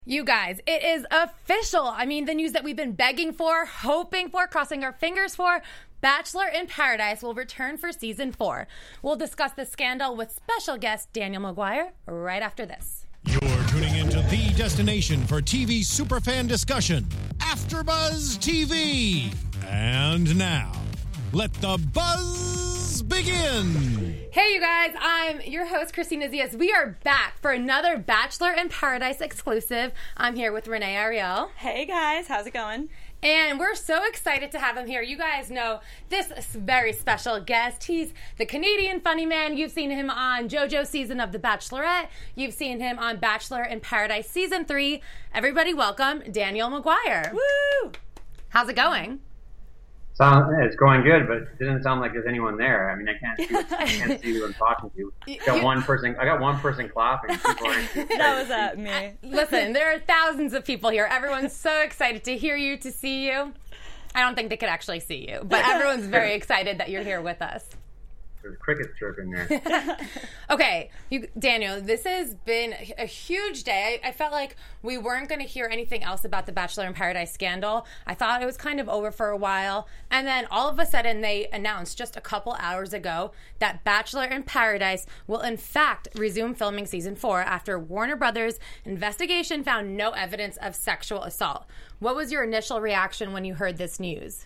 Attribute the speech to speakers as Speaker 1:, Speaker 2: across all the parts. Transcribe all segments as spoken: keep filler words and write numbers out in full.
Speaker 1: You guys, it is official. I mean, the news that we've been begging for, hoping for, crossing our fingers for. Bachelor in Paradise will return for season four. We'll discuss the scandal with special guest Daniel McGuire right after this.
Speaker 2: You're tuning into the destination for T V superfan discussion, AfterBuzz T V. And now, let the buzz begin.
Speaker 1: Hey, you guys, I'm your host, Christina Zias. We are back for another Bachelor in Paradise exclusive. I'm here with Renee Ariel.
Speaker 3: Hey, guys. How's it going?
Speaker 1: And we're so excited to have him here. You guys know this very special guest. He's the Canadian funny man. You've seen him on JoJo's season of The Bachelorette. You've seen him on Bachelor in Paradise season three. Everybody welcome Daniel McGuire.
Speaker 3: Woo!
Speaker 1: How's it going?
Speaker 4: Sound, it's going good, but it doesn't sound like there's anyone there. I mean, I can't see, I can't see who I'm talking to. I got
Speaker 1: You-
Speaker 4: one person. I got one person clapping. People are,
Speaker 3: That was uh, me.
Speaker 1: Listen, there are thousands of people here. Everyone's so excited to hear you, to see you. I don't think they could actually see you, but everyone's very excited that you're here with us.
Speaker 4: There's crickets chirping there.
Speaker 1: Okay, you, Daniel, this has been a huge day. I, I felt like we weren't going to hear anything else about the Bachelor in Paradise scandal. I thought it was kind of over for a while. And then all of a sudden they announced just a couple hours ago that Bachelor in Paradise will in fact resume filming season four after Warner Brothers investigation found no evidence of sexual assault. What was your initial reaction when you heard this news?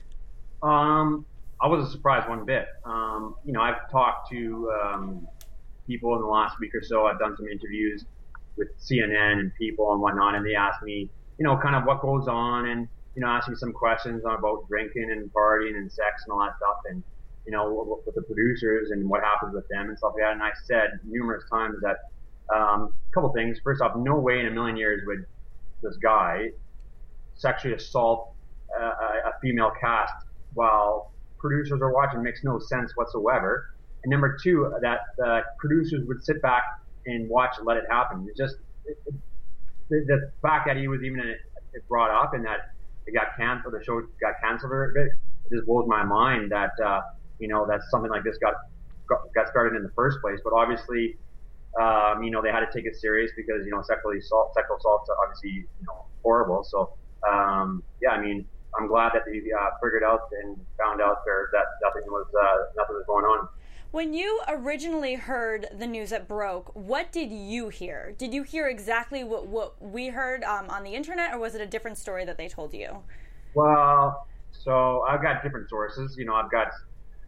Speaker 4: Um, I wasn't surprised one bit. Um, you know, I've talked to um, people in the last week or so. I've done some interviews with C N N and people and whatnot, and they asked me, you know, kind of what goes on, and you know, asked me some questions about drinking and partying and sex and all that stuff, and you know, with the producers and what happens with them and stuff like that. And I said numerous times that um, a couple things. First off, no way in a million years would this guy sexually assault uh, a female cast while producers are watching. Makes no sense whatsoever. And number two, that uh, producers would sit back and watch and let it happen. It just it, it, the, the fact that he was even it, it brought up and that it got canceled, the show got canceled a bit, it just blows my mind that uh, you know that something like this got got started in the first place. But obviously, um, you know, they had to take it serious because you know sexually assault, sexual assault's obviously you know horrible. So um, yeah, I mean. I'm glad that they uh, figured out and found out there that nothing was uh, nothing was going on.
Speaker 3: When you originally heard the news that broke, what did you hear? Did you hear exactly what, what we heard um, on the internet, or was it a different story that they told you?
Speaker 4: Well, so I've got different sources. You know, I've got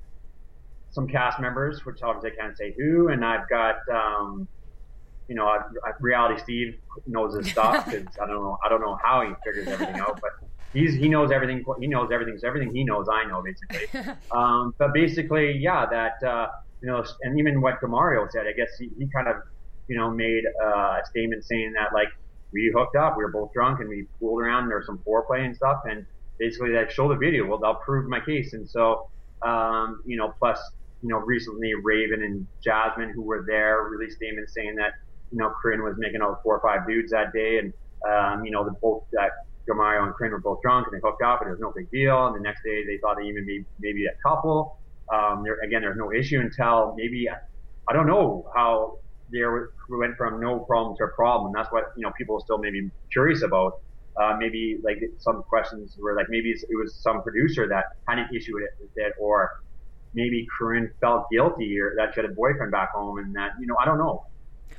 Speaker 4: some cast members, which obviously I can't say who, and I've got, um, you know, I've, I've, Reality Steve knows his stuff because I don't know, I don't know how he figures everything out, but. He's, he knows everything. He knows everything. So everything he knows, I know, basically. um, but basically, yeah, that, uh, you know, and even what Demario said, I guess he, he kind of, you know, made uh, a statement saying that, like, we hooked up, we were both drunk, and we fooled around, and there was some foreplay and stuff, and basically, like, show the video. Well, they'll prove my case. And so, um, you know, plus, you know, recently Raven and Jasmine, who were there, released statements saying that, you know, Corinne was making out with four or five dudes that day, and, um, you know, the both that, Mario and Corinne were both drunk and they hooked up and it was no big deal. And the next day they thought they even be maybe a couple. Um, there, again, there's no issue until maybe, I don't know how they went from no problem to a problem. And that's what, you know, people are still maybe curious about. Uh, maybe like some questions were like, maybe it was some producer that had an issue with it, with it, or maybe Corinne felt guilty or that she had a boyfriend back home and that, you know, I don't know.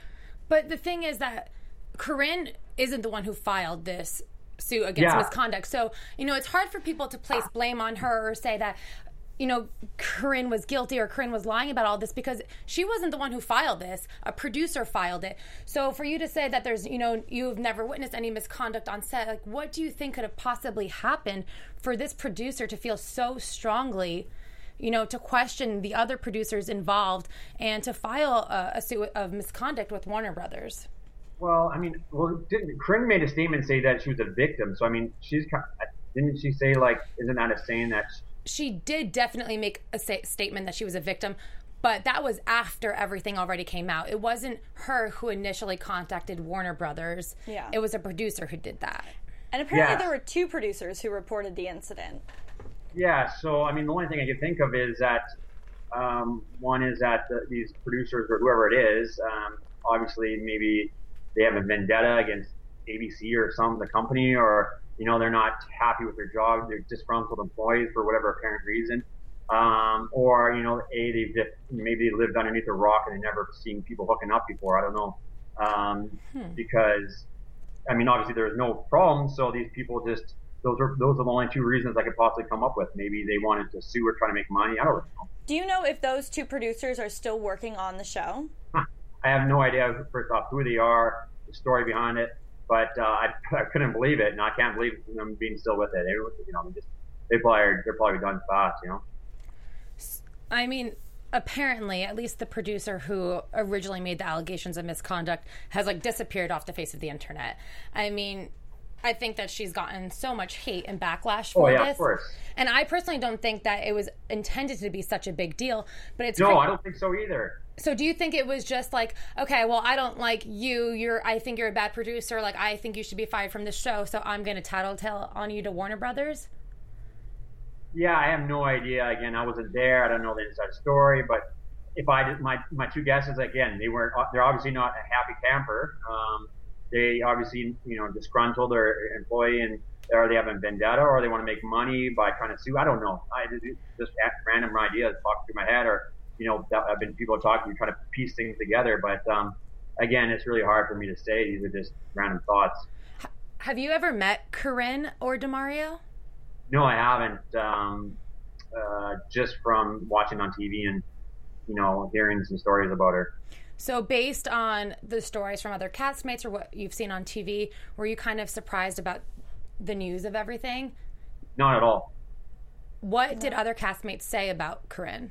Speaker 1: But the thing is that Corinne isn't the one who filed this suit against
Speaker 4: yeah.
Speaker 1: misconduct. So, you know, it's hard for people to place blame on her or say that, you know, Corinne was guilty or Corinne was lying about all this because she wasn't the one who filed this. A producer filed it. So for you to say that there's, you know, you've never witnessed any misconduct on set, like what do you think could have possibly happened for this producer to feel so strongly, you know, to question the other producers involved and to file a, a suit of misconduct with Warner Brothers?
Speaker 4: Well, I mean, well, didn't, Corinne made a statement say that she was a victim. So, I mean, she's didn't she say, like, isn't that a saying that...
Speaker 1: She did definitely make a sa- statement that she was a victim, but that was after everything already came out. It wasn't her who initially contacted Warner Brothers.
Speaker 3: Yeah.
Speaker 1: It was a producer who did that.
Speaker 3: And apparently
Speaker 4: Yeah.
Speaker 3: there were two producers who reported the incident.
Speaker 4: Yeah, so, I mean, the only thing I can think of is that um, one is that the, these producers or whoever it is, um, obviously maybe... they have a vendetta against A B C or some the company, or you know they're not happy with their job, they're disgruntled employees for whatever apparent reason, um, or you know a they just maybe they lived underneath a rock and they never seen people hooking up before. I don't know, um, hmm. because I mean obviously there's no problem, so these people just those are those are the only two reasons I could possibly come up with. Maybe they wanted to sue or try to make money. I don't know.
Speaker 3: Do you know if those two producers are still working on the show?
Speaker 4: Huh. I have no idea, first off, who they are, the story behind it, but uh, I, I couldn't believe it, and I can't believe them being still with it. They, you know, just they probably are, they're probably done fast, you know.
Speaker 1: I mean, apparently, at least the producer who originally made the allegations of misconduct has like disappeared off the face of the internet. I mean, I think that she's gotten so much hate and backlash for
Speaker 4: oh, yeah,
Speaker 1: this.
Speaker 4: Of course.
Speaker 1: And I personally don't think that it was intended to be such a big deal. But it's
Speaker 4: no,
Speaker 1: crazy.
Speaker 4: I don't think so either.
Speaker 1: So do you think it was just like, okay, well, I don't like you. You're, I think you're a bad producer. Like, I think you should be fired from the show. So I'm going to tattletale on you to Warner Brothers.
Speaker 4: Yeah, I have no idea. Again, I wasn't there. I don't know the inside story. But if I did, my my two guesses again, they weren't. They're obviously not a happy camper. Um, they obviously, you know, disgruntled their employee, and or they have a vendetta, or they want to make money by trying to sue. I don't know. I just random ideas pop through my head, or you know, I've been people talking, trying to piece things together. But um, again, it's really hard for me to say. These are just random thoughts.
Speaker 1: Have you ever met Corinne or Demario?
Speaker 4: No, I haven't. Um, uh, just from watching on T V and, you know, hearing some stories about her.
Speaker 1: So based on the stories from other castmates or what you've seen on T V, were you kind of surprised about the news of everything?
Speaker 4: Not at all.
Speaker 1: What did other castmates say about Corinne?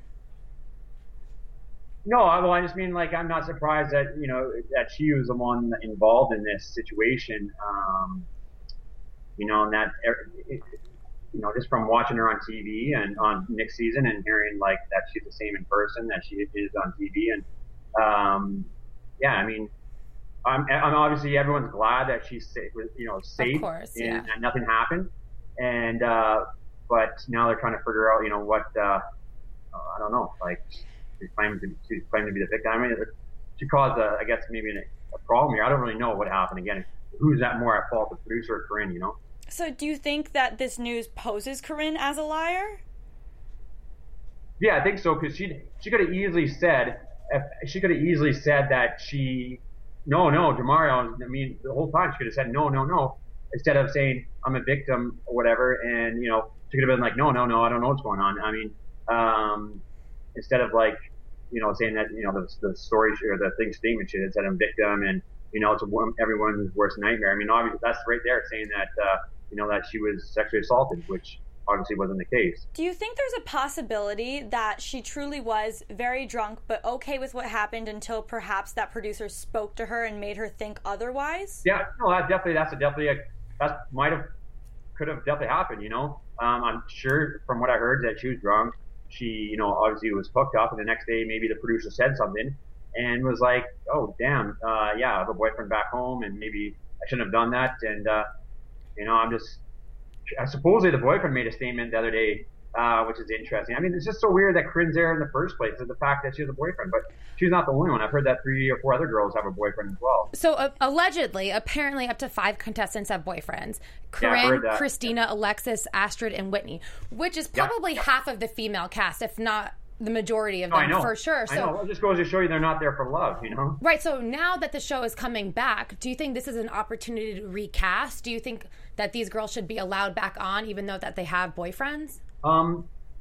Speaker 4: No, well, I just mean, like, I'm not surprised that, you know, that she was the one involved in this situation. Um, you know, and that, it, you know, just from watching her on T V and on Nick's season and hearing, like, that she's the same in person that she is on T V. And, um, yeah, I mean, I'm, I'm obviously everyone's glad that she's safe, you know, safe.
Speaker 1: Of course,
Speaker 4: and,
Speaker 1: yeah.
Speaker 4: and nothing happened. And, uh, but now they're trying to figure out, you know, what, uh, I don't know, like, she's claiming to, she's claiming to be the victim. I mean, she caused, a, I guess, maybe a, a problem here. I don't really know what happened. Again, who's that more at fault, the producer or Corinne, you know?
Speaker 3: So do you think that this news poses Corinne as a liar?
Speaker 4: Yeah, I think so, because she she could have easily said, if, she could have easily said that she, no, no, Demario, I mean, the whole time she could have said, no, no, no, instead of saying, I'm a victim or whatever, and, you know, she could have been like, no, no, no, I don't know what's going on. I mean, um, instead of like, you know, saying that, you know, the, the story or the thing statement she had said I'm victim and, you know, it's a, everyone's worst nightmare. I mean, obviously that's right there saying that, uh, you know, that she was sexually assaulted, which obviously wasn't the case.
Speaker 3: Do you think there's a possibility that she truly was very drunk but okay with what happened until perhaps that producer spoke to her and made her think otherwise?
Speaker 4: Yeah, no, that definitely, that's a definitely, a, that might have, could have definitely happened, you know. Um, I'm sure from what I heard that she was drunk. She, you know, obviously was hooked up, and the next day maybe the producer said something and was like, oh, damn, uh, yeah, I have a boyfriend back home, and maybe I shouldn't have done that. And, uh, you know, I'm just, I supposedly the boyfriend made a statement the other day, uh, which is interesting. I mean, it's just so weird that Corinne's there in the first place, is the fact that she has a boyfriend, but she's not the only one. I've heard that three or four other girls have a boyfriend as well.
Speaker 1: So uh, allegedly, apparently up to five contestants have boyfriends. Corinne,
Speaker 4: yeah,
Speaker 1: Christina, yeah. Alexis, Astrid, and Whitney, which is probably
Speaker 4: yeah, yeah.
Speaker 1: half of the female cast, if not the majority of
Speaker 4: no,
Speaker 1: them,
Speaker 4: I know.
Speaker 1: for sure. So,
Speaker 4: I know. Well, it just goes to show you they're not there for love, you know?
Speaker 1: Right. So now that the show is coming back, do you think this is an opportunity to recast? Do you think that these girls should be allowed back on, even though that they have boyfriends?
Speaker 4: Um.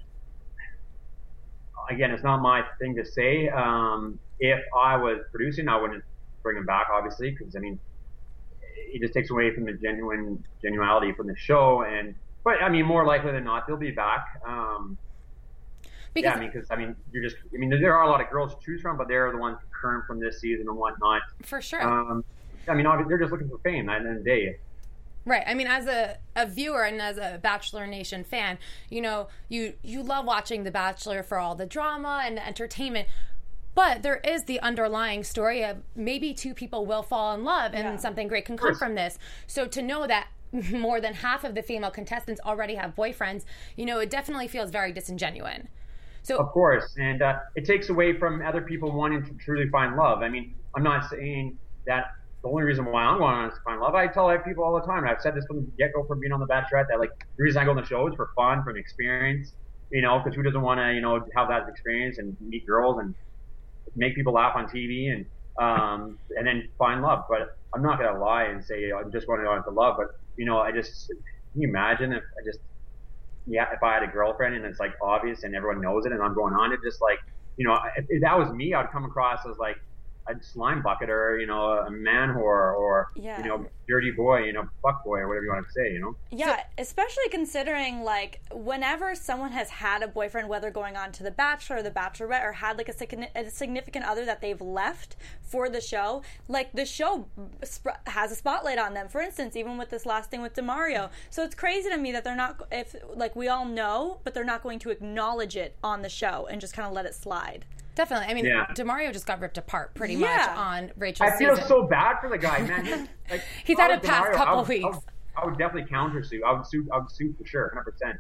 Speaker 4: Again, it's not my thing to say. Um, if I was producing, I wouldn't bring them back, obviously, because I mean, it just takes away from the genuine genuality from the show. And but I mean, more likely than not, they'll be back. Um, Because, yeah, I mean, because I mean, you're just, I mean, there are a lot of girls to choose from, but they're the ones current from this season and whatnot.
Speaker 1: For sure.
Speaker 4: Um, I mean, obviously, they're just looking for fame at the end of the day.
Speaker 1: Right. I mean, as a, a viewer and as a Bachelor Nation fan, you know, you, you love watching The Bachelor for all the drama and the entertainment. But there is the underlying story of maybe two people will fall in love and yeah. something great can come from this. So to know that more than half of the female contestants already have boyfriends, you know, it definitely feels very disingenuous. So,
Speaker 4: of course, and uh, it takes away from other people wanting to truly find love. I mean, I'm not saying that the only reason why I'm going on is to find love. I tell people all the time, and I've said this from the get-go from being on The Bachelorette, that like the reason I go on the show is for fun, for an experience, you know, because who doesn't want to, you know, have that experience and meet girls and make people laugh on T V and um, and then find love. But I'm not gonna lie and say I'm just going on to love. But you know, I just can you imagine if I just yeah, if I had a girlfriend and it's like obvious and everyone knows it and I'm going on it, just like, you know, if, if that was me, I'd come across as like a slime bucket or, you know, a man whore or,
Speaker 3: yeah.
Speaker 4: you know, dirty boy, you know, fuck boy or whatever you want to say, you know?
Speaker 3: Yeah, so, especially considering like whenever someone has had a boyfriend, whether going on to The Bachelor or The Bachelorette or had like a, a significant other that they've left for the show, like the show sp- has a spotlight on them. For instance, even with this last thing with DeMario. So it's crazy to me that they're not, if like we all know, but they're not going to acknowledge it on the show and just kind of let it slide.
Speaker 1: Definitely. I mean,
Speaker 4: yeah.
Speaker 1: DeMario just got ripped apart pretty
Speaker 3: yeah.
Speaker 1: much on Rachel's
Speaker 4: I feel
Speaker 1: season.
Speaker 4: so bad for the guy, man. He, like,
Speaker 1: He's had a past
Speaker 4: DeMario,
Speaker 1: couple
Speaker 4: I would,
Speaker 1: weeks.
Speaker 4: I would, I would definitely countersue. I would sue. I would sue for sure, one hundred percent.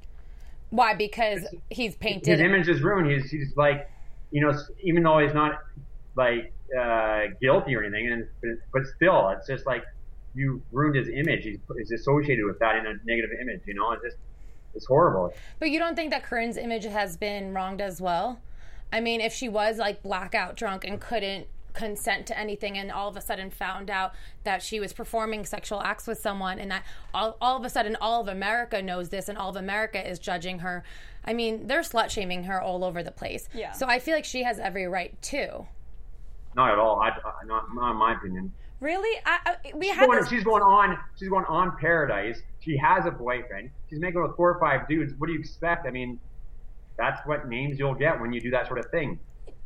Speaker 1: Why? Because he's painted.
Speaker 4: His image is ruined. He's he's like, you know, even though he's not like uh, guilty or anything, and but still, it's just like you ruined his image. He's, he's associated with that in a negative image. You know, it's just it's horrible.
Speaker 1: But you don't think that Corinne's image has been wronged as well? I mean, if she was like blackout drunk and couldn't consent to anything and all of a sudden found out that she was performing sexual acts with someone and that all, all of a sudden all of America knows this and all of America is judging her. I mean, they're slut-shaming her all over the place.
Speaker 3: Yeah.
Speaker 1: So I feel like she has every right too.
Speaker 4: Not at all. I, I, not, not in my opinion.
Speaker 3: Really? I, I, we
Speaker 4: she's
Speaker 3: had
Speaker 4: going,
Speaker 3: this...
Speaker 4: she's going on. She's going on Paradise. She has a boyfriend. She's making with four or five dudes. What do you expect? I mean, that's what names you'll get when you do that sort of thing.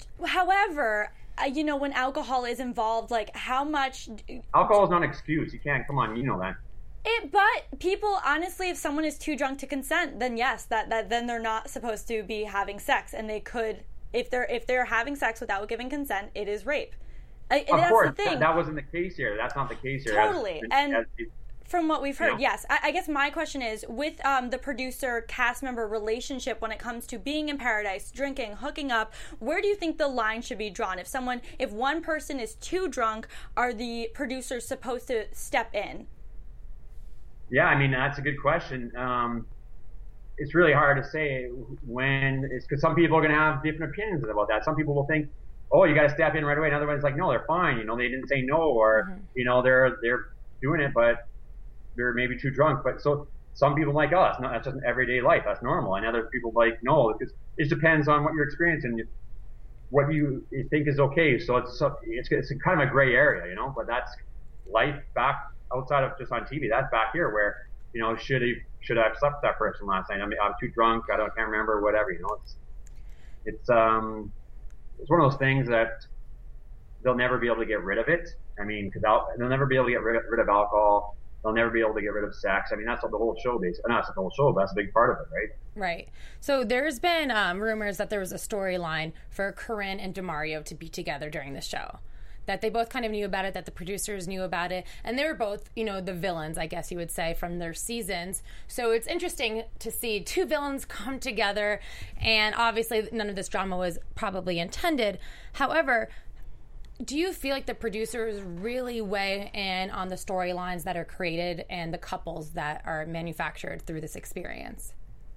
Speaker 3: However, uh, you know, when alcohol is involved, like how much...
Speaker 4: Alcohol is not an excuse. You can't, come on, you know that.
Speaker 3: It, but people, honestly, if someone is too drunk to consent, then yes, that, that then they're not supposed to be having sex. And they could, if they're if they're having sex without giving consent, it is rape. And
Speaker 4: of
Speaker 3: that's
Speaker 4: course,
Speaker 3: the thing.
Speaker 4: That, that wasn't the case here. That's not the case here.
Speaker 3: Totally.
Speaker 4: As,
Speaker 3: and...
Speaker 4: as,
Speaker 3: From what we've heard,
Speaker 4: you know?
Speaker 3: yes. I, I guess my question is, with um, the producer-cast member relationship when it comes to being in paradise, drinking, hooking up, where do you think the line should be drawn? If someone, if one person is too drunk, are the producers supposed to step in?
Speaker 4: Yeah, I mean, that's a good question. Um, it's really hard to say when, it's because some people are going to have different opinions about that. Some people will think, oh, you got to step in right away. And other ones like, no, they're fine. You know, they didn't say no, or, mm-hmm. you know, they're, they're doing it, but they're maybe too drunk. But so some people like, oh, that's, not, that's just an everyday life. That's normal. And other people like, no, because it depends on what you're experiencing, what you think is okay. So it's it's, it's kind of a gray area, you know. But that's life back outside of just on T V. That's back here where, you know, should he should I have slept with that person last night? I mean, I'm too drunk. I don't can't remember. Whatever, you know. It's it's um it's one of those things that they'll never be able to get rid of it. I mean, because they'll never be able to get rid of, rid of alcohol. They'll never be able to get rid of sex. I mean, that's what the whole show basically. Not the whole show, but that's a big part of it, right?
Speaker 1: Right. So there's been um, rumors that there was a storyline for Corinne and DeMario to be together during the show. That they both kind of knew about it, that the producers knew about it. And they were both, you know, the villains, I guess you would say, from their seasons. So it's interesting to see two villains come together. And obviously none of this drama was probably intended. However, do you feel like the producers really weigh in on the storylines that are created and the couples that are manufactured through this experience?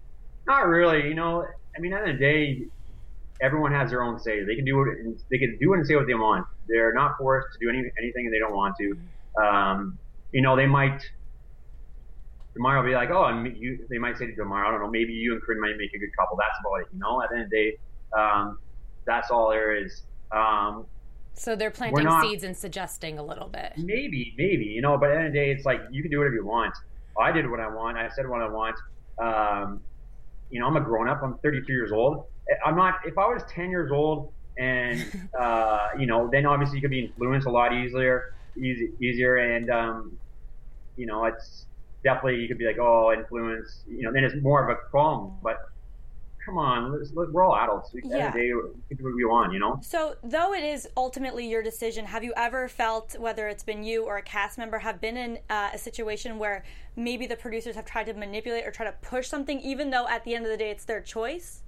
Speaker 4: Not really. You know, I mean, at the end of the day, everyone has their own say. They can do it. They can do and say what they want. They're not forced to do any, anything they don't want to. Um, you know, they might. DeMario will be like, oh, and you. They might say to DeMario, I don't know, maybe you and Corinne might make a good couple. That's about it. You know, at the end of the day, um, that's all there is. Um,
Speaker 1: So they're planting
Speaker 4: not,
Speaker 1: seeds and suggesting a little bit.
Speaker 4: Maybe, maybe, you know, but at the end of the day, it's like, you can do whatever you want. I did what I want. I said what I want. Um, you know, I'm a grown up. I'm thirty-two years old. I'm not, if I was ten years old and, uh, you know, then obviously you could be influenced a lot easier, easy, easier. And, um, you know, it's definitely, you could be like, oh, influence, you know, then it's more of a problem. But come on, let's, let, we're all adults. At the end of the day, we can do what we want, you know?
Speaker 3: So, though it is ultimately your decision, have you ever felt, whether it's been you or a cast member, have been in uh, a situation where maybe the producers have tried to manipulate or try to push something, even though at the end of the day it's their choice?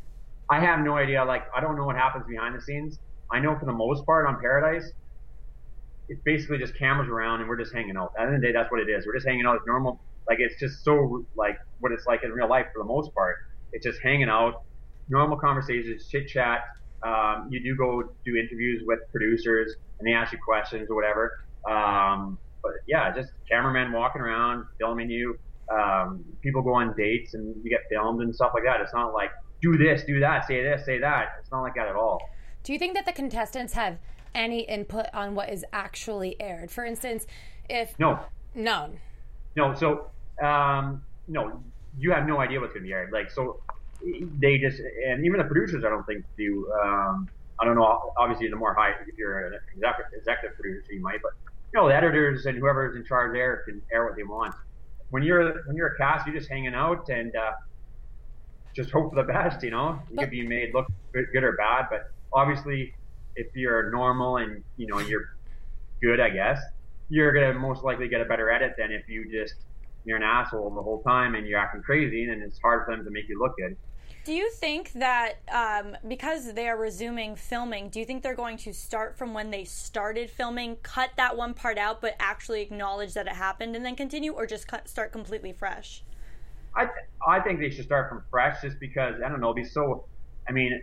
Speaker 4: I have no idea. Like, I don't know what happens behind the scenes. I know for the most part on Paradise, it's basically just cameras around and we're just hanging out. At the end of the day, that's what it is. We're just hanging out as normal. Like, it's just so like what it's like in real life for the most part. It's just hanging out, normal conversations, chit chat. Um, you do go do interviews with producers and they ask you questions or whatever. Um, but yeah, just cameramen walking around, filming you. Um, people go on dates and you get filmed and stuff like that. It's not like do this, do that, say this, say that. It's not like that at all.
Speaker 1: Do you think that the contestants have any input on what is actually aired? For instance, if
Speaker 4: no,
Speaker 1: no,
Speaker 4: no. So um, no, you have no idea what's going to be aired. Like so, they just and even the producers, I don't think do. Um, I don't know. Obviously, the more high, if you're an executive, executive producer, you might. But you know, the editors and whoever's in charge there can air what they want. When you're when you're a cast, you're just hanging out and uh, just hope for the best. You know, you could be made look good or bad, but obviously, if you're normal and you know you're good, I guess you're gonna most likely get a better edit than if you just you're an asshole the whole time and you're acting crazy, and it's hard for them to make you look good.
Speaker 3: Do you think that um, because they are resuming filming, do you think they're going to start from when they started filming, cut that one part out, but actually acknowledge that it happened and then continue, or just cut, start completely fresh?
Speaker 4: I th- I think they should start from fresh, just because I don't know, it'd be so. I mean,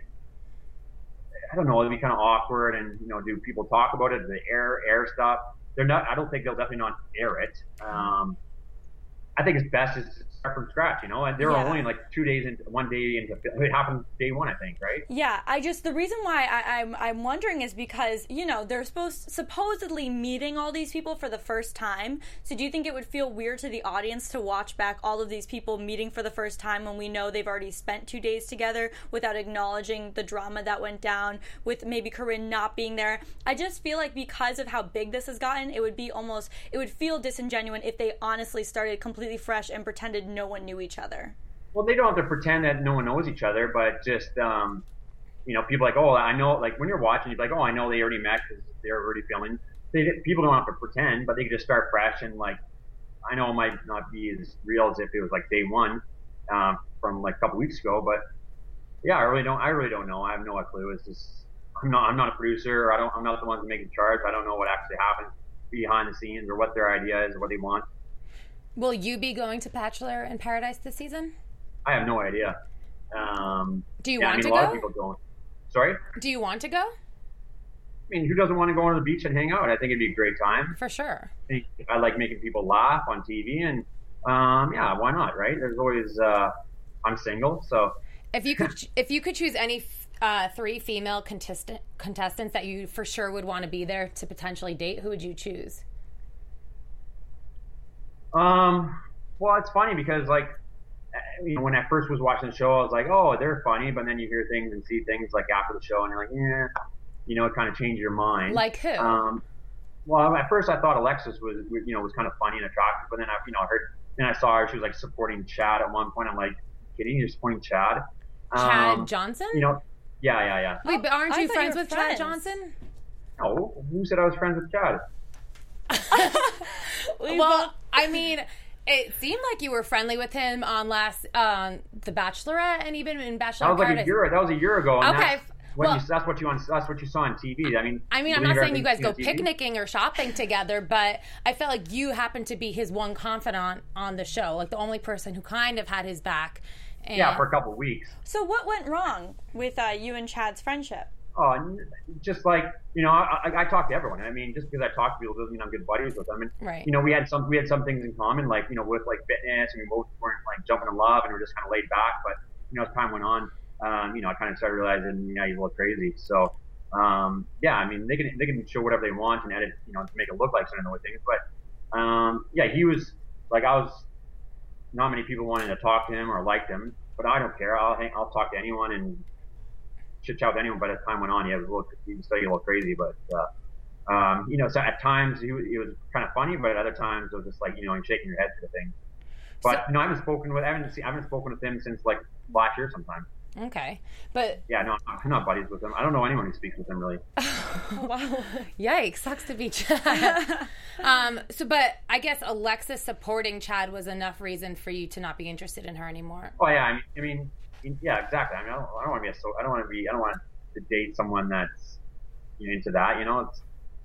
Speaker 4: I don't know, it'd be kind of awkward, and you know, do people talk about it? Do they air air stuff? They're not. I don't think they'll definitely not air it. Um, I think it's best is to start from scratch, you know, and they're
Speaker 3: Yeah.
Speaker 4: only like two days into one day into it happened day one, I think, right?
Speaker 3: Yeah, I just the reason why I, I'm I'm wondering is because you know they're supposed supposedly meeting all these people for the first time. So do you think it would feel weird to the audience to watch back all of these people meeting for the first time when we know they've already spent two days together without acknowledging the drama that went down with maybe Corinne not being there? I just feel like because of how big this has gotten, it would be almost it would feel disingenuous if they honestly started completely fresh and pretended no one knew each other.
Speaker 4: Well, they don't have to pretend that no one knows each other, but just, um, you know, people like, oh, I know, like when you're watching, you're like, oh, I know they already met because they're already filming. They, people don't have to pretend, but they can just start fresh and like, I know it might not be as real as if it was like day one um, from like a couple weeks ago, but yeah, I really don't, I really don't know. I have no clue. It's just, I'm not, I'm not a producer. I don't, I'm not the one making charge. I don't know what actually happened behind the scenes or what their idea is or what they want.
Speaker 1: Will you be going to Bachelor in Paradise this season?
Speaker 4: I have no idea. Um,
Speaker 1: Do you
Speaker 4: yeah,
Speaker 1: want
Speaker 4: I mean,
Speaker 1: to
Speaker 4: a lot
Speaker 1: go?
Speaker 4: of people don't. Sorry?
Speaker 1: Do you want to go?
Speaker 4: I mean, who doesn't want to go on the beach and hang out? I think it'd be a great time.
Speaker 1: For sure.
Speaker 4: I, think I like making people laugh on T V, and um, yeah, why not, right? There's always, uh, I'm single, so.
Speaker 1: If you could, if you could choose any uh, three female contestant contestants that you for sure would want to be there to potentially date, who would you choose?
Speaker 4: Um, well, it's funny because like, you know, when I first was watching the show, I was like, oh, they're funny, but then you hear things and see things like after the show, and you're like, yeah, you know, it kind of changed your mind.
Speaker 1: Like who?
Speaker 4: Um, well, at first I thought Alexis was, you know, was kind of funny and attractive, but then I, you know, I heard, then I saw her, she was like supporting Chad at one point. I'm like, kidding, you're supporting Chad?
Speaker 1: Chad
Speaker 4: Um,
Speaker 1: Johnson?
Speaker 4: You know, yeah, yeah, yeah.
Speaker 1: Wait, but aren't
Speaker 3: I
Speaker 1: you
Speaker 3: thought
Speaker 1: friends
Speaker 3: you were
Speaker 1: with Chad
Speaker 3: friends.
Speaker 1: Johnson?
Speaker 4: No, who said I was friends with Chad?
Speaker 1: Well, I mean, it seemed like you were friendly with him on last um, The Bachelorette and even in Bachelor
Speaker 4: That
Speaker 1: in
Speaker 4: was like
Speaker 1: Paradise.
Speaker 4: a year. That was a year ago. And
Speaker 1: Okay,
Speaker 4: That's, when
Speaker 1: well-
Speaker 4: you, that's what you on. That's what you saw on T V. I mean.
Speaker 1: I mean, I'm
Speaker 4: believe
Speaker 1: not saying you
Speaker 4: everything
Speaker 1: guys
Speaker 4: you
Speaker 1: go
Speaker 4: see on T V?
Speaker 1: picnicking or shopping together, but I felt like you happened to be his one confidant on the show, like the only person who kind of had his back. And
Speaker 4: Yeah, for a couple of weeks.
Speaker 3: So what went wrong with uh, you and Chad's friendship?
Speaker 4: Oh, and just like you know, I, I, I talk to everyone. I mean, just because I talk to people doesn't mean I'm good buddies with them. And
Speaker 1: Right.
Speaker 4: you know, we had some we had some things in common, like you know, with like fitness, and we both weren't like jumping in love, and we were just kind of laid back. But you know, as time went on, um, you know, I kind of started realizing, you know, he's a little crazy. So um, yeah, I mean, they can they can show whatever they want and edit, you know, to make it look like certain other things. But um, yeah, he was like I was. Not many people wanted to talk to him or liked him, but I don't care. I'll hang, I'll talk to anyone and chit chat with anyone. But as time went on, he was a little, he was starting a little crazy. But uh, um, you know, so at times he, was- he was kind of funny, but at other times it was just like you know, you're shaking your head to the thing. But
Speaker 1: So-
Speaker 4: no, I haven't spoken with I haven't seen, I haven't spoken with him since like last year sometime.
Speaker 1: Okay, but
Speaker 4: Yeah, no, I'm not buddies with him. I don't know anyone who speaks with him really.
Speaker 3: Wow.
Speaker 1: yikes, sucks to be Chad. um, so, but I guess Alexis supporting Chad was enough reason for you to not be interested in her anymore.
Speaker 4: Oh yeah, I mean, I mean yeah, exactly. I mean, I don't, I don't want to be a so I don't want to be I don't want to date someone that's you know, into that. You know, it's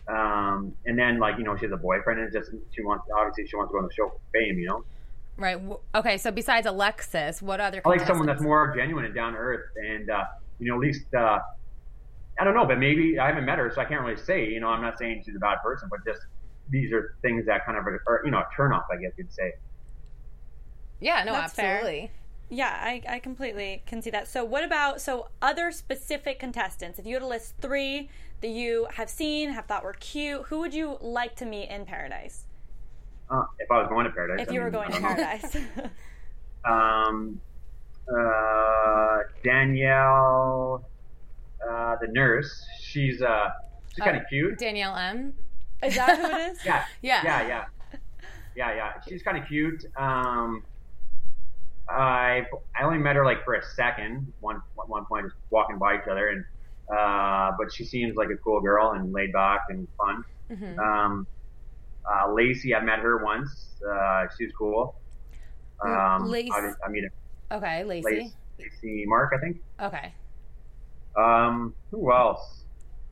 Speaker 4: Um, and then like, you know, she has a boyfriend and it's just, she wants, obviously she wants to go on the show for fame, you know?
Speaker 1: Right. Okay. So besides Alexis, what other
Speaker 4: I like someone
Speaker 1: contestants?
Speaker 4: that's more genuine and down to earth and, uh, you know, at least, uh, I don't know, but maybe I haven't met her, so I can't really say, you know, I'm not saying she's a bad person, but just these are things that kind of are, are you know, a turn off, I guess you'd say.
Speaker 1: Yeah, no,
Speaker 3: That's fair.
Speaker 1: absolutely.
Speaker 3: Yeah, I, I completely can see that. So what about, so other specific contestants? If you had to list three that you have seen, have thought were cute, who would you like to meet in Paradise?
Speaker 4: Uh, if I was going to Paradise.
Speaker 3: If
Speaker 4: I
Speaker 3: you were
Speaker 4: mean,
Speaker 3: going
Speaker 4: I
Speaker 3: to
Speaker 4: don't know.
Speaker 3: Paradise.
Speaker 4: um, uh, Danielle, uh, the nurse, she's, uh, she's kind of
Speaker 1: Uh,
Speaker 4: cute.
Speaker 1: Danielle M.
Speaker 3: Is that who it is?
Speaker 4: Yeah.
Speaker 1: Yeah.
Speaker 4: Yeah, yeah. Yeah, yeah. She's kind of cute. Um, I I only met her like for a second, one at one point, just walking by each other, and uh, but she seems like a cool girl and laid back and fun.
Speaker 1: Mhm.
Speaker 4: Um, uh, Lacey, I met her once. Uh, she's cool. Um,
Speaker 1: Lace-
Speaker 4: I, I mean,
Speaker 1: Okay, Lacey.
Speaker 4: Lacey, Lacey Mark, I think.
Speaker 1: Okay.
Speaker 4: Um, who else?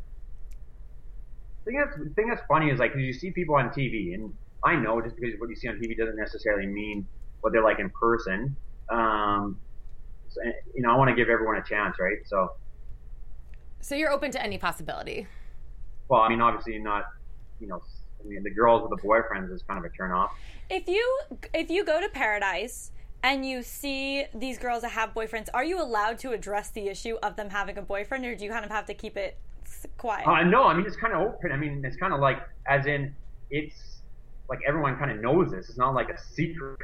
Speaker 4: The thing that's, the thing that's funny is like, 'cause you see people on T V, and I know just because what you see on T V doesn't necessarily mean what they're like in person. Um, so, you know, I want to give everyone a chance, right? So,
Speaker 1: So you're open to any possibility.
Speaker 4: well, I mean, obviously not, you know, I mean, the girls with the boyfriends is kind of a turn off.
Speaker 3: If you if you go to Paradise and you see these girls that have boyfriends, are you allowed to address the issue of them having a boyfriend, or do you kind of have to keep it s- quiet?
Speaker 4: Uh, no, I mean, it's kind of open. I mean, it's kind of like, as in, it's like everyone kind of knows this. It's not like a secret.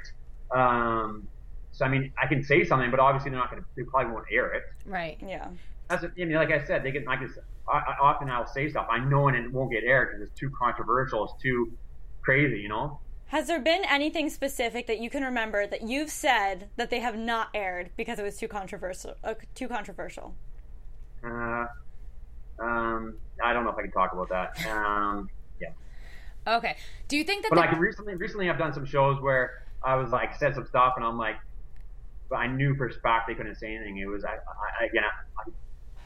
Speaker 4: Um, so, I mean, I can say something, but obviously they're not going to, they probably won't air it.
Speaker 1: Right.
Speaker 3: Yeah.
Speaker 4: That's, I mean, like I said, they can, I can, I, I, often I'll say stuff I know and it won't get aired because it's too controversial. It's too crazy, you know?
Speaker 3: Has there been anything specific that you can remember that you've said that they have not aired because it was too controversial? Uh, too controversial.
Speaker 4: Uh, um, I don't know if I can talk about that. Um, yeah.
Speaker 1: Okay. Do you think that
Speaker 4: But
Speaker 1: the-
Speaker 4: like recently, recently I've done some shows where I was like said some stuff and I'm like, but I knew for a fact they couldn't say anything. It was I, I again, I, I,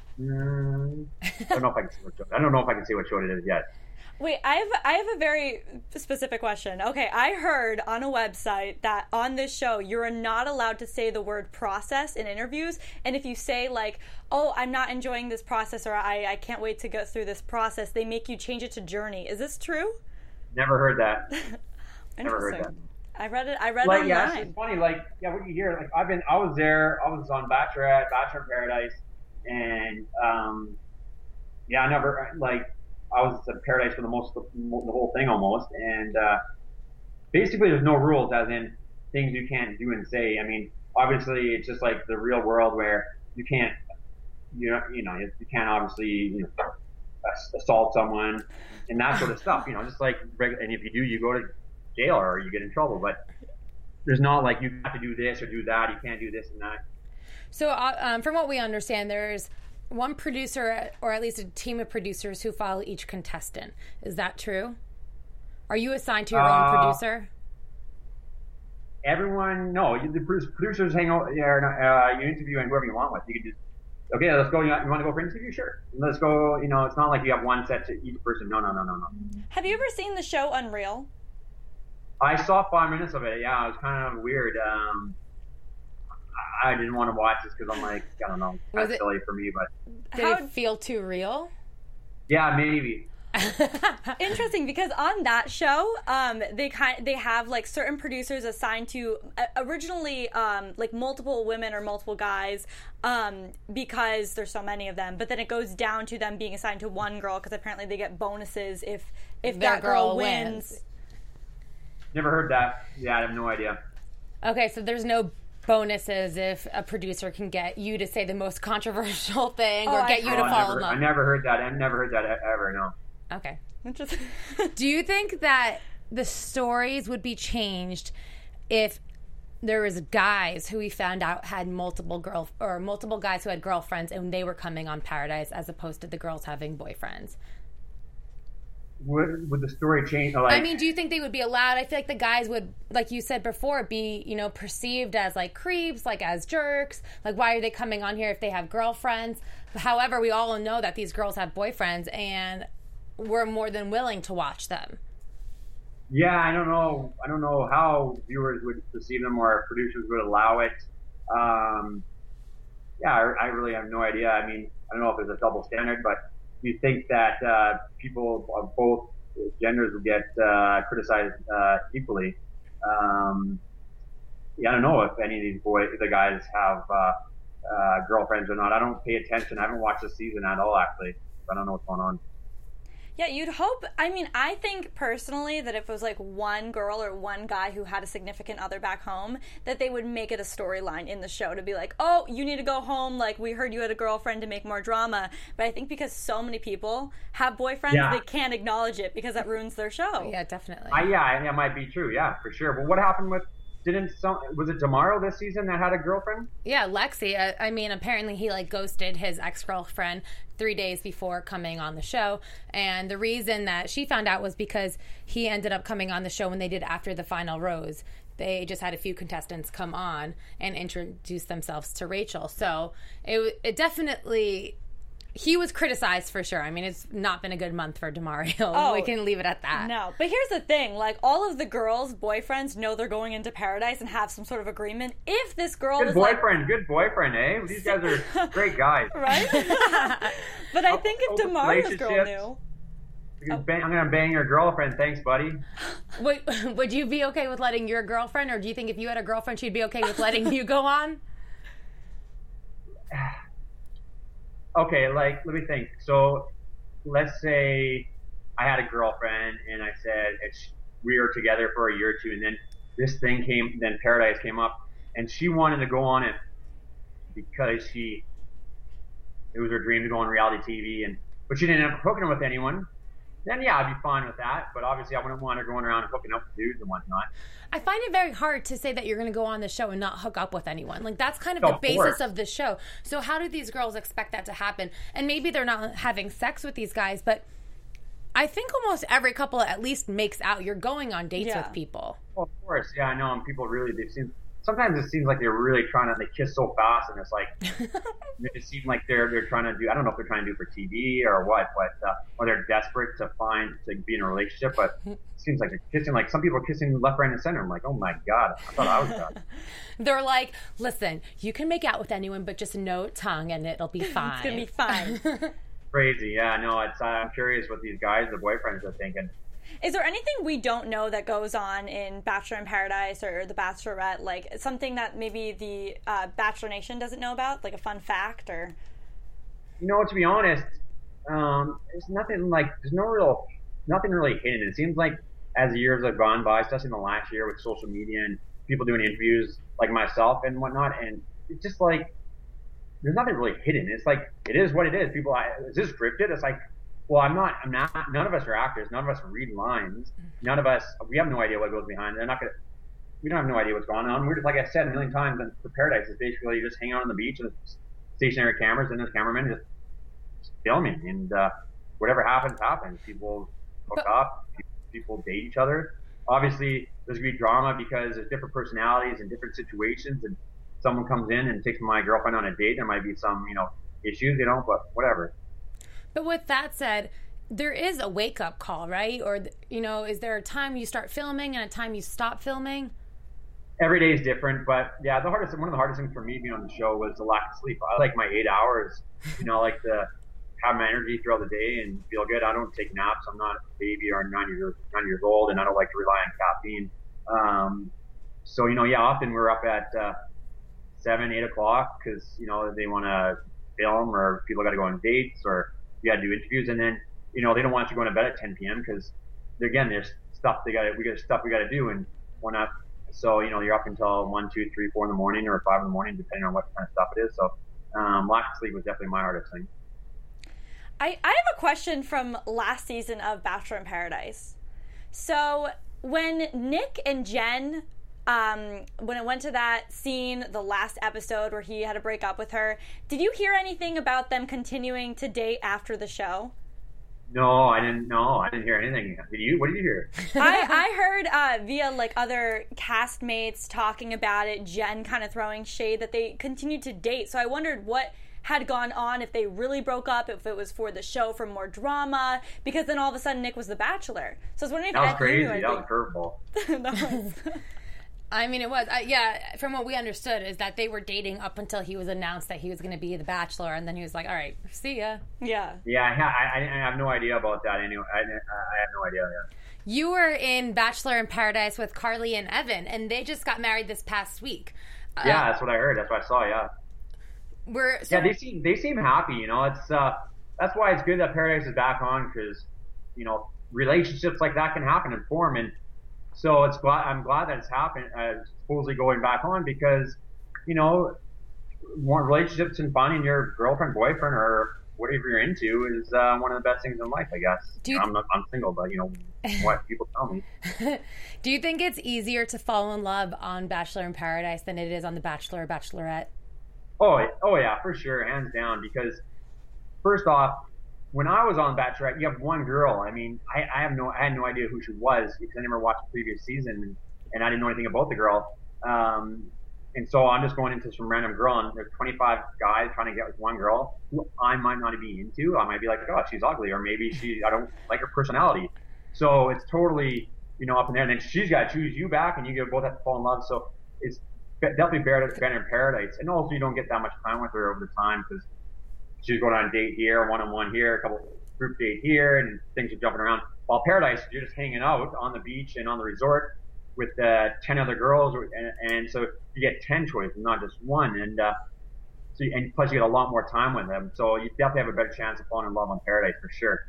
Speaker 4: mm, I don't know if I can say what show. I don't know if I can say what show it is yet.
Speaker 3: Wait, I have I have a very specific question. Okay, I heard on a website that on this show you're not allowed to say the word process in interviews, and if you say like, "Oh, I'm not enjoying this process," or "I I can't wait to go through this process," they make you change it to journey. Is this true?
Speaker 4: Never heard that. Never heard
Speaker 3: Interesting.
Speaker 4: that.
Speaker 3: I read it. I read
Speaker 4: Like,
Speaker 3: it
Speaker 4: yeah,
Speaker 3: online.
Speaker 4: it's funny. Like, yeah, what you hear, like, I've been, I was there, I was on Bachelorette, Bachelor in Paradise, and, um, yeah, I never, like, I was at Paradise for the most, the whole thing almost, and, uh, basically there's no rules, as in things you can't do and say. I mean, obviously it's just like the real world where you can't, you know, you know, you can't obviously, you know, assault someone and that sort of stuff, you know, just like, reg- and if you do, you go to jail or you get in trouble, but there's not like you have to do this or do that, you can't do this and that.
Speaker 1: So, uh, um, from what we understand, there's one producer, or at least a team of producers, who follow each contestant. Is that true? Are you assigned to your
Speaker 4: Uh,
Speaker 1: own producer?
Speaker 4: Everyone, no, you, the produ- producers hang out, uh, you interview and whoever you want with. You can just, okay, let's go. You want to go for an interview? Sure. Let's go. You know, it's not like you have one set to each person. No, no, no, no, no.
Speaker 3: Have you ever seen the show Unreal?
Speaker 4: I saw five minutes of it. Yeah, it was kind of weird. Um, I I didn't want to watch this because I'm like, I don't know, it's kind
Speaker 1: Was
Speaker 4: of
Speaker 1: it-
Speaker 4: silly for me, but
Speaker 1: Did
Speaker 3: How-
Speaker 1: it feel too real?
Speaker 4: yeah, maybe.
Speaker 3: Interesting, because on that show, um, they kind they have like certain producers assigned to uh, originally um, like multiple women or multiple guys, um, because there's so many of them. But then it goes down to them being assigned to one girl because apparently they get bonuses if if
Speaker 1: Their
Speaker 3: that girl,
Speaker 1: girl
Speaker 3: wins.
Speaker 1: wins.
Speaker 4: Never heard that. Yeah, I have no idea.
Speaker 1: Okay, so there's no bonuses if a producer can get you to say the most controversial thing
Speaker 3: Oh,
Speaker 1: or
Speaker 3: I
Speaker 1: get you
Speaker 3: heard-
Speaker 1: to
Speaker 4: Oh, I
Speaker 1: fall
Speaker 4: never,
Speaker 1: in
Speaker 4: I
Speaker 1: love.
Speaker 4: never heard that. I never heard that e- ever. No.
Speaker 1: Okay.
Speaker 3: Interesting.
Speaker 1: Do you think that the stories would be changed if there was guys who we found out had multiple girl or multiple guys who had girlfriends and they were coming on Paradise as opposed to the girls having boyfriends?
Speaker 4: Would, would the story change? Like,
Speaker 1: I mean, do you think they would be allowed? I feel like the guys would, like you said before, be, you know, perceived as like creeps, like as jerks. Like, why are they coming on here if they have girlfriends? However, we all know that these girls have boyfriends, and were more than willing to watch them.
Speaker 4: Yeah, I don't know. I don't know how viewers would receive them or producers would allow it. Um, yeah, I, I really have no idea. I mean, I don't know if there's a double standard, but you think that uh, people of both genders would get uh, criticized uh, equally. Um, yeah, I don't know if any of these boys, the guys, have uh, uh, girlfriends or not. I don't pay attention. I haven't watched the season at all, actually. I don't know what's going on.
Speaker 3: Yeah, you'd hope. I mean, I think personally that if it was like one girl or one guy who had a significant other back home, that they would make it a storyline in the show to be like, oh, you need to go home. Like, we heard you had a girlfriend to make more drama. But I think because so many people have boyfriends,
Speaker 4: Yeah.
Speaker 3: they can't acknowledge it because that ruins their show.
Speaker 1: Yeah, definitely.
Speaker 4: I, yeah, I- that might be true. Yeah, for sure. But what happened with? Didn't some? Was it Damaro this season that had a girlfriend?
Speaker 1: Yeah, Lexi. I, I mean, apparently he like ghosted his ex-girlfriend three days before coming on the show, and the reason that she found out was because he ended up coming on the show when they did After the Final Rose. They just had a few contestants come on and introduce themselves to Rachel. So it it definitely. He was criticized for sure. I mean, it's not been a good month for Demario.
Speaker 3: Oh,
Speaker 1: we can leave it at that.
Speaker 3: No, but here's the thing. Like, all of the girls' boyfriends know they're going into Paradise and have some sort of agreement. If this girl
Speaker 4: Good
Speaker 3: was
Speaker 4: boyfriend, good boyfriend, eh? These guys are great guys.
Speaker 3: like... Right? But I think if
Speaker 4: Open
Speaker 3: Damario's girl
Speaker 4: relationships.
Speaker 3: knew...
Speaker 4: You bang- I'm gonna bang your girlfriend. Thanks, buddy.
Speaker 1: Would, would you be okay with letting your girlfriend, or do you think if you had a girlfriend, she'd be okay with letting you go on?
Speaker 4: Okay, like, let me think. So, let's say I had a girlfriend and I said it's, we were together for a year or two, and then this thing came, then Paradise came up, and she wanted to go on it because she, it was her dream to go on reality T V, and but she didn't end up hooking up with anyone. Then yeah, I'd be fine with that. But obviously, I wouldn't want her going around and hooking up with dudes and whatnot.
Speaker 1: I find it very hard to say that you're going to go on the show and not hook up with anyone. Like, that's kind of
Speaker 4: Of
Speaker 1: the basis
Speaker 4: course.
Speaker 1: of the show. So how do these girls expect that to happen? And maybe they're not having sex with these guys, but I think almost every couple at least makes out you're going on dates
Speaker 3: Yeah.
Speaker 1: with people.
Speaker 4: Well, of course, yeah, I know. And people really, they seem. Sometimes it seems like they're really trying to. They kiss so fast, and it's like it seems like they're they're trying to do. I don't know if they're trying to do for T V or what, but uh, or they're desperate to find to be in a relationship. But it seems like they're kissing. Like some people are kissing left, right, and center. I'm like, oh my god, I thought I was done.
Speaker 1: They're like, listen, you can make out with anyone, but just no tongue, and it'll be fine.
Speaker 3: It's going to be fine.
Speaker 4: Crazy, yeah. No, it's. Uh, I'm curious what these guys, the boyfriends, are thinking.
Speaker 3: Is there anything we don't know that goes on in Bachelor in Paradise or The Bachelorette? Like, something that maybe the uh, Bachelor Nation doesn't know about? Like a fun fact or...
Speaker 4: You know, to be honest, um, there's nothing like. There's no real, nothing really hidden. It seems like as the years have gone by, especially in the last year with social media and people doing interviews like myself and whatnot, and it's just like there's nothing really hidden. It's like it is what it is. People, I, is this scripted? It's like, well, I'm not. I'm not. None of us are actors. None of us read lines. None of us. We have no idea what goes behind. They're not gonna. We don't have no idea what's going on. We're just, like I said a million times, and for Paradise, it's basically you just hang out on the beach and stationary cameras and there's cameramen just, just filming, and uh, whatever happens, happens. People hook up. People date each other. Obviously, there's gonna be drama because there's different personalities and different situations, and someone comes in and takes my girlfriend on a date. There might be some, you know, issues, you know, but whatever.
Speaker 1: But with that said, there is a wake-up call, right? Or, you know, is there a time you start filming and a time you stop filming?
Speaker 4: Every day is different, but yeah, the hardest, one of the hardest things for me being on the show was the lack of sleep. I like my eight hours, you know, I like to have my energy throughout the day and feel good. I don't take naps. I'm not a baby or nine years, nine years old, and I don't like to rely on caffeine. Um, so, you know, yeah, often we're up at uh, seven, eight o'clock because, you know, they want to film or people got to go on dates or you got to do interviews, and then, you know, they don't want us to go to bed at ten p.m. because, again, there's stuff they got to, we got stuff we got to do, and we're not. So, you know, you're up until one, two, three, four in the morning or five in the morning, depending on what kind of stuff it is. So, um, lack of sleep was definitely my hardest thing.
Speaker 3: I, I have a question from last season of Bachelor in Paradise. So when Nick and Jen, um, when it went to that scene, the last episode where he had to break up with her, did you hear anything about them continuing to date after the show?
Speaker 4: No, I didn't know. I didn't hear anything. Did you? What did you hear?
Speaker 3: I, I heard uh, via like other castmates talking about it, Jen kind of throwing shade that they continued to date. So I wondered what had gone on, if they really broke up, if it was for the show for more drama, because then all of a sudden Nick was the Bachelor. So I was wondering if
Speaker 4: that was
Speaker 3: Ed
Speaker 4: crazy.
Speaker 3: knew
Speaker 4: That was a curveball.
Speaker 3: that was
Speaker 1: I mean, it was. Uh, yeah, from what we understood is that they were dating up until he was announced that he was going to be the Bachelor, and then he was like, all right, see ya.
Speaker 3: yeah.
Speaker 4: Yeah, I, ha- I, I have no idea about that. Anyway, I, I have no idea. Yeah.
Speaker 1: You were in Bachelor in Paradise with Carly and Evan, and they just got married this past week. Uh,
Speaker 4: Yeah, that's what I heard. That's what I saw. Yeah.
Speaker 1: We're, so
Speaker 4: Yeah, they seem they seem happy. You know, it's uh, that's why it's good that Paradise is back on, because you know relationships like that can happen and form, and so it's glad I'm glad that it's happened. Uh, supposedly going back on, because you know, more relationships and finding your girlfriend, boyfriend, or whatever you're into is uh, one of the best things in life, I guess.
Speaker 1: Do you
Speaker 4: I'm not I'm single, but you know what people tell me.
Speaker 1: Do you think it's easier to fall in love on Bachelor in Paradise than it is on The Bachelor or Bachelorette?
Speaker 4: Oh, oh yeah, for sure, hands down. Because first off, when I was on Bachelorette, you have one girl. I mean, I, I have no, I had no idea who she was because I never watched the previous season, and, and I didn't know anything about the girl. Um, and so I'm just going into some random girl, and there's twenty-five guys trying to get with one girl who I might not be into. I might be like, oh, she's ugly, or maybe she, I don't like her personality. So it's totally, you know, up in there. And then she's got to choose you back, and you both have to fall in love. So it's definitely better, better in Paradise. And also, you don't get that much time with her over the time because she's going on a date here, one-on-one here, a couple group date here, and things are jumping around. While Paradise, you're just hanging out on the beach and on the resort with uh, ten other girls, and, and so you get ten choices, not just one. And uh, so, you, and plus you get a lot more time with them. So you definitely have a better chance of falling in love on Paradise for sure.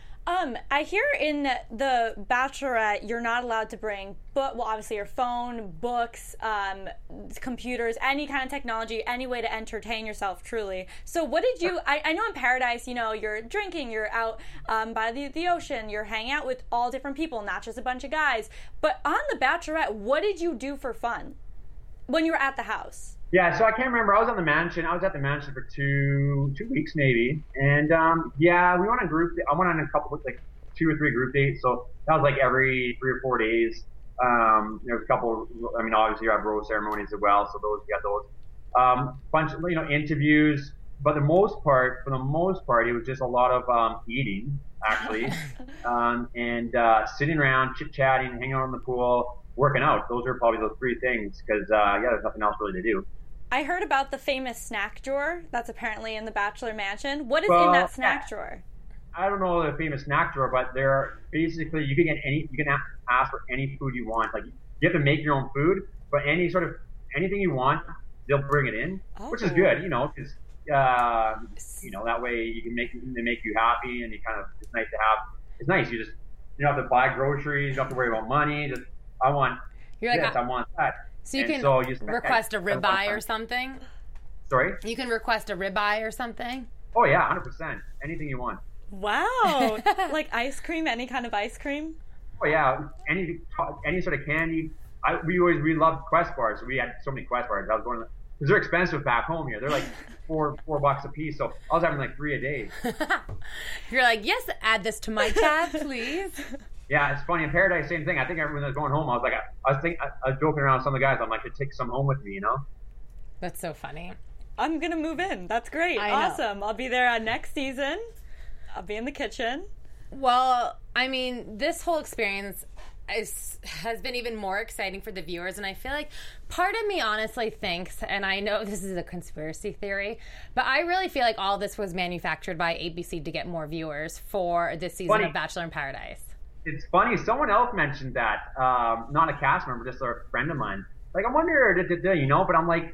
Speaker 3: Um, I hear in the Bachelorette you're not allowed to bring, but well, obviously your phone, books, um, computers, any kind of technology, any way to entertain yourself. Truly. So, what did you? I, I know in Paradise, you know, you're drinking, you're out um, by the the ocean, you're hanging out with all different people, not just a bunch of guys. But on the Bachelorette, what did you do for fun when you were at the house?
Speaker 4: Yeah, so I can't remember. I was on the mansion. I was at the mansion for two two weeks maybe, and um, yeah, we went on group. I went on a couple of like two or three group dates. So that was like every three or four days. Um, there was a couple. I mean, obviously you have rose ceremonies as well, so those you got those. Um, bunch of you know interviews, but the most part, for the most part, it was just a lot of um, eating actually, um, and uh, sitting around, chit chatting, hanging out in the pool, working out. Those are probably those three things because uh, yeah, there's nothing else really to do.
Speaker 3: I heard about the famous snack drawer that's apparently in the Bachelor Mansion. What is
Speaker 4: well,
Speaker 3: in that snack drawer?
Speaker 4: I don't know the famous snack drawer, but there basically you can get any, you can ask for any food you want. Like you have to make your own food, but any sort of anything you want, they'll bring it in, oh. which is good, you know, because uh, you know that way you can make they make you happy, and you kind of it's nice to have. It's nice you just you don't have to buy groceries, you don't have to worry about money. Just I want
Speaker 1: You're like,
Speaker 4: this, I, I want that.
Speaker 1: So you
Speaker 4: and
Speaker 1: can
Speaker 4: so you
Speaker 1: request a ribeye or something?
Speaker 4: Sorry?
Speaker 1: You can request a ribeye or something?
Speaker 4: Oh, yeah, one hundred percent. Anything you want.
Speaker 3: Wow. Like ice cream? Any kind of ice cream?
Speaker 4: Oh, yeah. Any any sort of candy. I, we always, we loved Quest bars. We had so many Quest bars. I was going to, because they're expensive back home here. They're like four four bucks a piece. So I was having like three a day.
Speaker 1: You're like, yes, add this to my tab, please.
Speaker 4: Yeah, it's funny. In Paradise, same thing. I think when I was going home, I was like, I, I was thinking, I, I was joking around with some of the guys. I'm like, I could take some home with me, you know?
Speaker 1: That's so funny.
Speaker 3: I'm going to move in. That's great.
Speaker 1: I
Speaker 3: awesome. Know. I'll be there uh, next season. I'll be in the kitchen.
Speaker 1: Well, I mean, this whole experience is, has been even more exciting for the viewers. And I feel like part of me honestly thinks, and I know this is a conspiracy theory, but I really feel like all this was manufactured by A B C to get more viewers for this season funny. of Bachelor in Paradise.
Speaker 4: It's funny. Someone else mentioned that. Um, not a cast member, just a friend of mine. Like, I wonder, da, da, da, you know, but I'm like,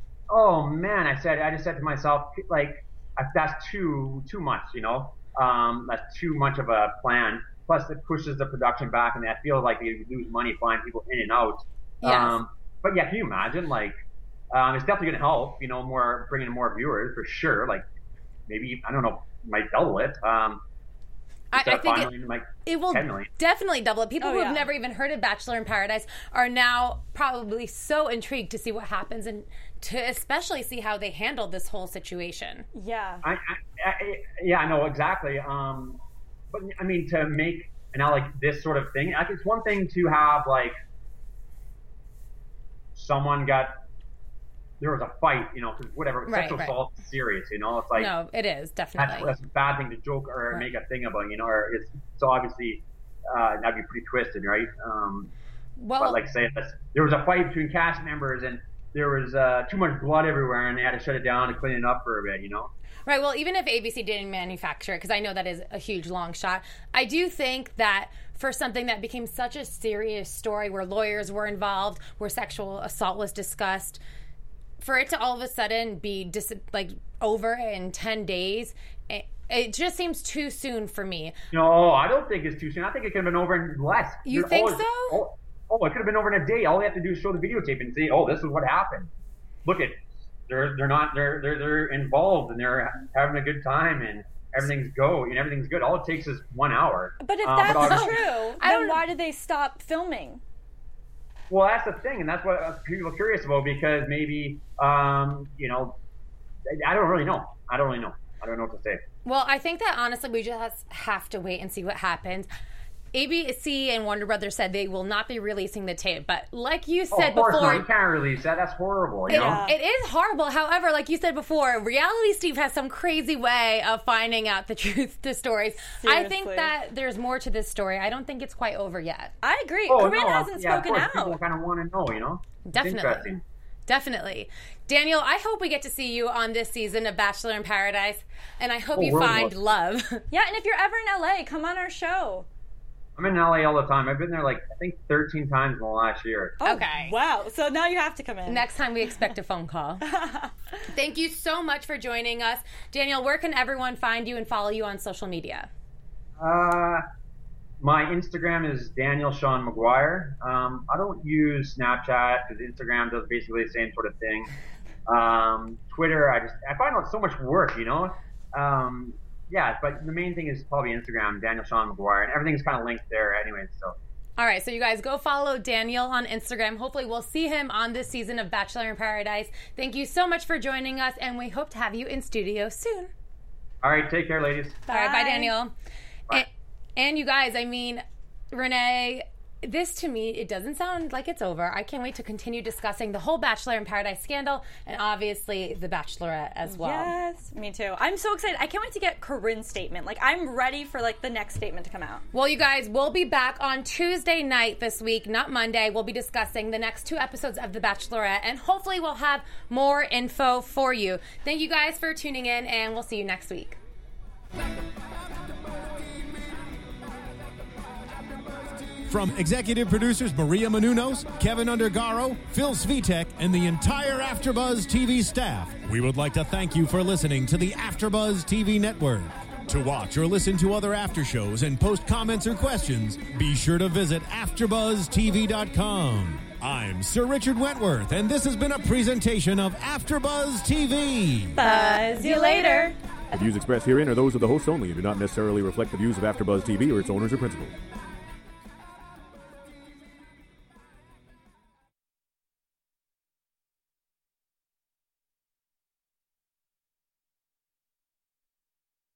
Speaker 4: oh man, I said, I just said to myself, like, that's too, too much, you know, um, that's too much of a plan. Plus it pushes the production back, and I feel like they lose money flying people in and out.
Speaker 1: Yes.
Speaker 4: Um, but yeah, can you imagine, like, um, it's definitely going to help, you know, more, bringing in more viewers for sure. Like maybe, I don't know, might double it. Um,
Speaker 1: I, I think it,
Speaker 4: million, like
Speaker 1: it will definitely double it. People
Speaker 3: oh,
Speaker 1: who
Speaker 3: yeah.
Speaker 1: have never even heard of Bachelor in Paradise are now probably so intrigued to see what happens and to especially see how they handled this whole situation.
Speaker 3: Yeah.
Speaker 4: I, I, I, yeah, I know exactly. Um, but I mean, to make an out like this sort of thing, like it's one thing to have like someone got there was a fight, you know, because whatever,
Speaker 1: Right,
Speaker 4: sexual
Speaker 1: right.
Speaker 4: assault is serious, you know. It's like
Speaker 1: No, it is
Speaker 4: that's,
Speaker 1: definitely.
Speaker 4: that's a bad thing to joke or
Speaker 1: Right.
Speaker 4: make a thing about, you know. Or it's so obviously uh, that'd be pretty twisted, right? Um,
Speaker 1: Well,
Speaker 4: but like say this, there was a fight between cast members and there was uh, too much blood everywhere, and they had to shut it down and clean it up for a bit, you know.
Speaker 1: right. Well, even if A B C didn't manufacture it, because I know that is a huge long shot, I do think that for something that became such a serious story where lawyers were involved, where sexual assault was discussed, for it to all of a sudden be dis- like over in ten days, it, it just seems too soon for me.
Speaker 4: No, I don't think it's too soon. I think it could have been over in less.
Speaker 1: You
Speaker 4: They're
Speaker 1: think
Speaker 4: always-
Speaker 1: so?
Speaker 4: Oh, oh, it could have been over in a day. All they have to do is show the videotape and say, "Oh, this is what happened. Look at, they're they're not they're they're they're involved and they're having a good time and everything's go and everything's good." All it takes is one hour.
Speaker 3: But if
Speaker 4: Uh,
Speaker 3: that's
Speaker 4: obviously-
Speaker 3: true,
Speaker 1: I don't
Speaker 3: then
Speaker 1: know.
Speaker 3: why did they stop filming?
Speaker 4: Well, that's the thing, and that's what uh, people are curious about because maybe, um, you know, I- I don't really know. I don't really know. I don't know what to say.
Speaker 1: Well, I think that honestly, we just have to wait and see what happens. A B C and Warner Brothers said they will not be releasing the tape, but like you
Speaker 4: Oh,
Speaker 1: said
Speaker 4: of course
Speaker 1: before,
Speaker 4: not. You can't release that. That's horrible. You
Speaker 1: It,
Speaker 4: know.
Speaker 1: it is horrible. However, like you said before, Reality Steve has some crazy way of finding out the truth to stories. I think
Speaker 3: Seriously.
Speaker 1: that there's more to this story. I don't think it's quite over yet.
Speaker 3: I agree.
Speaker 4: Oh,
Speaker 3: Corinne
Speaker 4: no,
Speaker 3: hasn't
Speaker 4: yeah,
Speaker 3: spoken
Speaker 4: of course, People
Speaker 3: out.
Speaker 4: kind of want to know, you know. It's
Speaker 1: Definitely.
Speaker 4: interesting.
Speaker 1: Definitely. Daniel, I hope we get to see you on this season of Bachelor in Paradise, and I hope
Speaker 4: Oh,
Speaker 1: you
Speaker 4: we're
Speaker 1: find
Speaker 4: lucky.
Speaker 1: love.
Speaker 3: Yeah, and if you're ever in L A, come on our show.
Speaker 4: I'm in L A all the time. I've been there like I think thirteen times in the last year.
Speaker 3: Oh,
Speaker 1: Okay.
Speaker 3: Wow. So now you have to come in.
Speaker 1: Next time we expect a phone call. Thank you so much for joining us. Daniel, where can everyone find you and follow you on social media?
Speaker 4: Uh, my Instagram is Daniel Sean McGuire. Um, I don't use Snapchat because Instagram does basically the same sort of thing. Um, Twitter, I just I find out so much work, you know. Um, yeah, but the main thing is probably Instagram, Daniel Sean McGuire, and everything's kind of linked there, anyway. So.
Speaker 1: All right, so you guys go follow Daniel on Instagram. Hopefully we'll see him on this season of Bachelor in Paradise. Thank you so much for joining us, and we hope to have you in studio soon.
Speaker 4: All right, take care, ladies.
Speaker 1: All right, bye,
Speaker 3: Bye.
Speaker 1: Daniel.
Speaker 4: Bye.
Speaker 1: And, and you guys, I mean, Renee, this to me, it doesn't sound like it's over. I can't wait to continue discussing the whole Bachelor in Paradise scandal and obviously the Bachelorette as well.
Speaker 3: Yes, me too. I'm so excited. I can't wait to get Corinne's statement. Like, I'm ready for like the next statement to come out.
Speaker 1: Well, you guys, we'll be back on Tuesday night this week, not Monday. We'll be discussing the next two episodes of The Bachelorette, and hopefully we'll have more info for you. Thank you guys for tuning in, and we'll see you next week.
Speaker 2: From executive producers Maria Menounos, Kevin Undergaro, Phil Svitek, and the entire AfterBuzz T V staff, we would like to thank you for listening to the AfterBuzz T V network. To watch or listen to other after shows and post comments or questions, be sure to visit after buzz t v dot com. I'm Sir Richard Wentworth, and this has been a presentation of AfterBuzz T V.
Speaker 3: Buzz you later.
Speaker 5: The views expressed herein are those of the hosts only and do not necessarily reflect the views of AfterBuzz T V or its owners or principals.